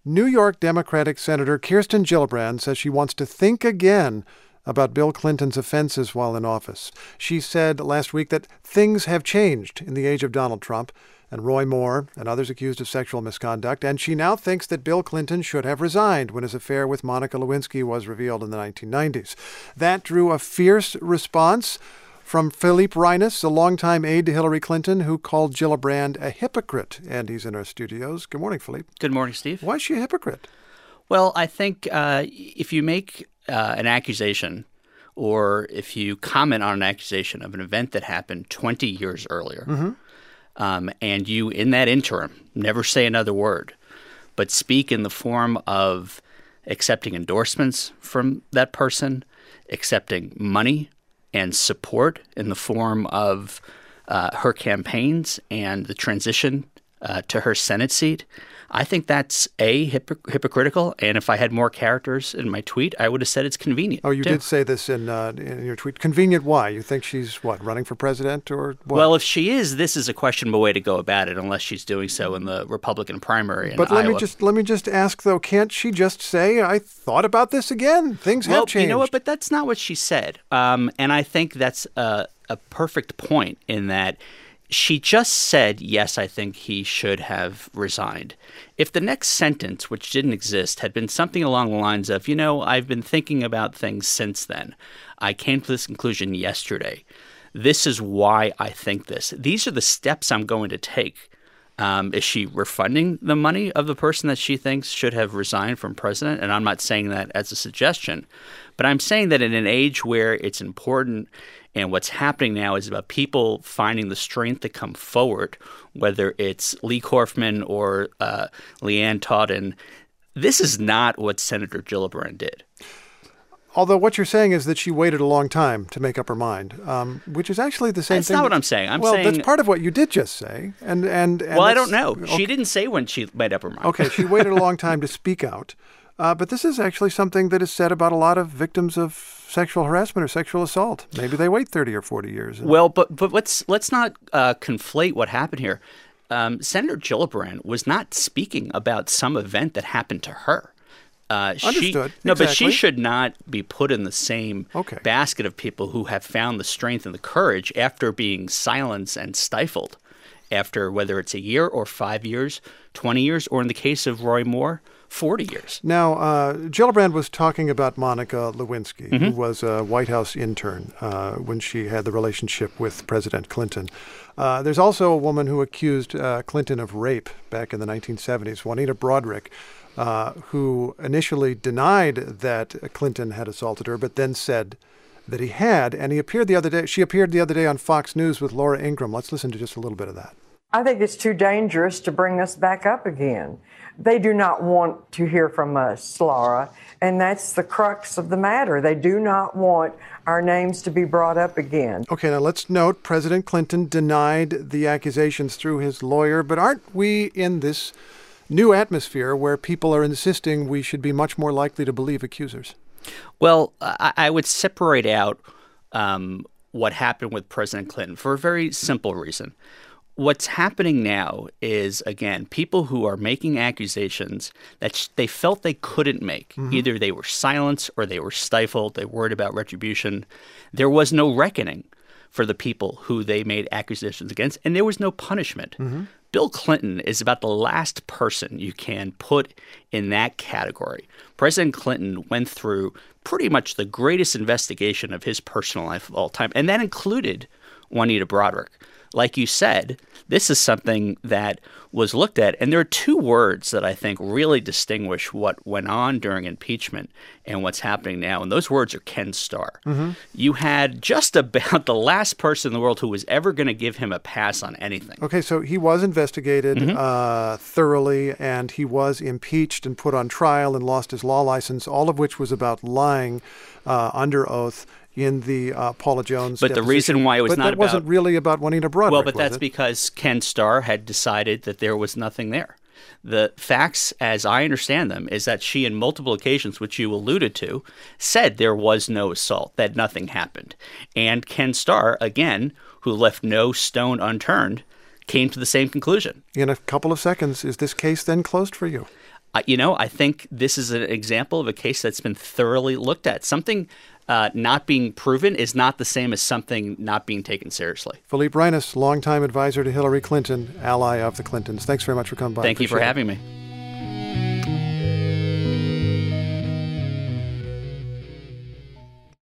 New York Democratic Senator Kirsten Gillibrand says she wants to think again about Bill Clinton's offenses while in office. She said last week that things have changed in the age of Donald Trump and Roy Moore and others accused of sexual misconduct, and she now thinks that Bill Clinton should have resigned when his affair with Monica Lewinsky was revealed in the 1990s. That drew a fierce response from Philippe Reines, a longtime aide to Hillary Clinton, who called Gillibrand a hypocrite. And he's in our studios. Good morning, Philippe. Good morning, Steve. Why is she a hypocrite? Well, I think if you make an accusation or if you comment on an accusation of an event that happened 20 years earlier, and you, in that interim, never say another word, but speak in the form of accepting endorsements from that person, accepting money and support in the form of her campaigns and the transition to her Senate seat, I think that's hypocritical. And if I had more characters in my tweet, I would have said it's convenient. Oh, you did say this in your tweet. Convenient why? You think she's, what, running for president or what? Well, if she is, this is a questionable way to go about it, unless she's doing so in the Republican primary in Iowa. But let me just ask, though, can't she just say, I thought about this again? Things have changed. You know what? But that's not what she said. And I think that's a perfect point in that she just said, yes, I think he should have resigned. If the next sentence, which didn't exist, had been something along the lines of, I've been thinking about things since then. I came to this conclusion yesterday. This is why I think this. These are the steps I'm going to take. Is she refunding the money of the person that she thinks should have resigned from president? And I'm not saying that as a suggestion, but I'm saying that in an age where it's important and what's happening now is about people finding the strength to come forward, whether it's Lee Korfman or Leanne Taunton, this is not what Senator Gillibrand did. Although what you're saying is that she waited a long time to make up her mind, which is actually the same thing. That's not what I'm saying. I'm saying that's part of what you did just say. And I don't know. Okay. She didn't say when she made up her mind. Okay, she waited a long time to speak out. But this is actually something that is said about a lot of victims of sexual harassment or sexual assault. Maybe they wait 30 or 40 years. Well, but let's not conflate what happened here. Senator Gillibrand was not speaking about some event that happened to her. Understood. No, exactly. But she should not be put in the same basket of people who have found the strength and the courage after being silenced and stifled, after whether it's a year or 5 years, 20 years, or in the case of Roy Moore, 40 years. Now, Gillibrand was talking about Monica Lewinsky, who was a White House intern when she had the relationship with President Clinton. There's also a woman who accused Clinton of rape back in the 1970s, Juanita Broaddrick, who initially denied that Clinton had assaulted her, but then said that he had. And she appeared the other day on Fox News with Laura Ingraham. Let's listen to just a little bit of that. I think it's too dangerous to bring us back up again. They do not want to hear from us, Laura, and that's the crux of the matter. They do not want our names to be brought up again. Okay, now let's note President Clinton denied the accusations through his lawyer, but aren't we in this new atmosphere where people are insisting we should be much more likely to believe accusers? Well, I would separate out what happened with President Clinton for a very simple reason. What's happening now is, again, people who are making accusations that they felt they couldn't make. Either they were silenced or they were stifled. They worried about retribution. There was no reckoning for the people who they made accusations against, and there was no punishment. Bill Clinton is about the last person you can put in that category. President Clinton went through pretty much the greatest investigation of his personal life of all time, and that included Juanita Broaddrick. Like you said, this is something that was looked at, and there are two words that I think really distinguish what went on during impeachment and what's happening now, and those words are Ken Starr. You had just about the last person in the world who was ever going to give him a pass on anything. Okay, so he was investigated thoroughly, and he was impeached and put on trial and lost his law license, all of which was about lying under oath in the Paula Jones But deposition. the reason why it was not about... But that wasn't really about Juanita Broaddrick, Well, but that's because Ken Starr had decided that there was nothing there. The facts, as I understand them, is that she, in multiple occasions, which you alluded to, said there was no assault, that nothing happened. And Ken Starr, again, who left no stone unturned, came to the same conclusion. In a couple of seconds, is this case then closed for you? I think this is an example of a case that's been thoroughly looked at. Something not being proven is not the same as something not being taken seriously. Philippe Reines, longtime advisor to Hillary Clinton, ally of the Clintons. Thanks very much for coming by. Thank you for having me.